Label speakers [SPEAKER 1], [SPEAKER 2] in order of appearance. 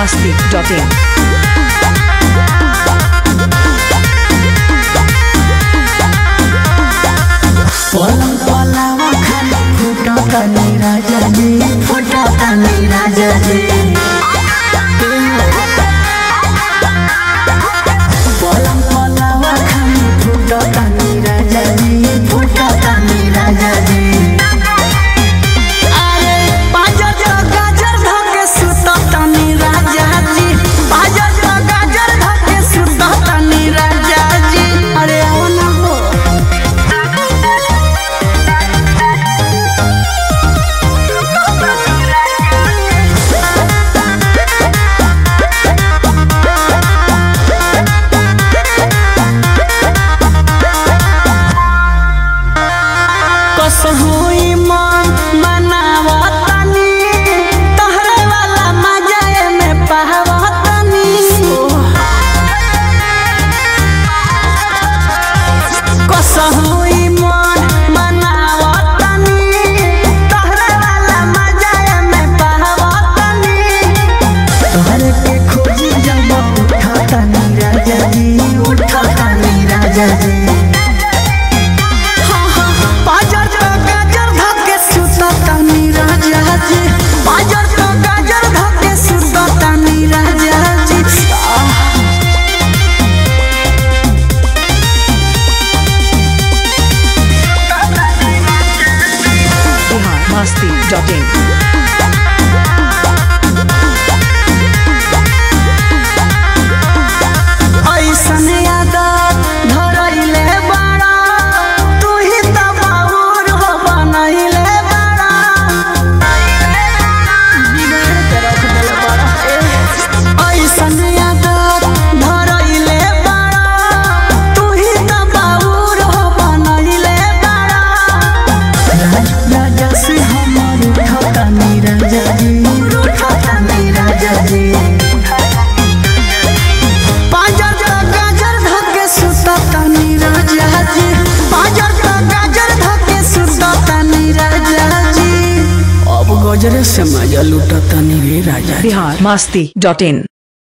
[SPEAKER 1] biharmasti.in
[SPEAKER 2] पलंग पलावा खाली फुटता नी राजा जी, फुटता नी राजा जी। पलंग पलावा खाली फुटता नी राजा जी, फुटता नी राजा जी। अरे बाजार तो गाजर धके सुतता नी राजा जी, बाजार तो गाजर धके सुतता नी राजा जी। अरे आओ ना हो कसहुई मन मनावतनी, तोहरे वाला मजा में पावतनी। कसहुई मन मनावतनी, तोहरे वाला मजा में पावतनी। तोहरे के खोजी जब उठाता नी राजा जी, उठाता नी राजा जी। बाजार तो गाजर धके सुतता नी राजा जी, बाजार तो गाजर धके सुतता नी राजा जी।
[SPEAKER 1] biharmasti.in
[SPEAKER 2] ऐसन आदत धरैले बड़ा, तू ही त बाबूर हो बनैले बड़ा। बिगाड़ के रख देले बड़ा। ऐसन आदत धरैले बड़ा, तू ही त बाबूर हो बनैले बड़ा। राजा से हमर उठता नी राजा जी, उठता नी राजा जी। बाजार तो गाजर धके सुतता नी राजा जी, बाजार तो गाजर धके सुतता नी राजा जी। अब गजरे से मजा लुटता नी रे राजा जी।
[SPEAKER 1] biharmasti.in